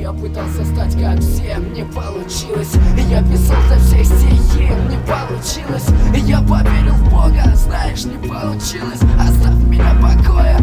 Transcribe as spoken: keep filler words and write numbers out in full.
Я пытался стать как все, не получилось. Я писал за всех стихи, не получилось. Я поверил в Бога, знаешь, не получилось. Оставь меня в покое,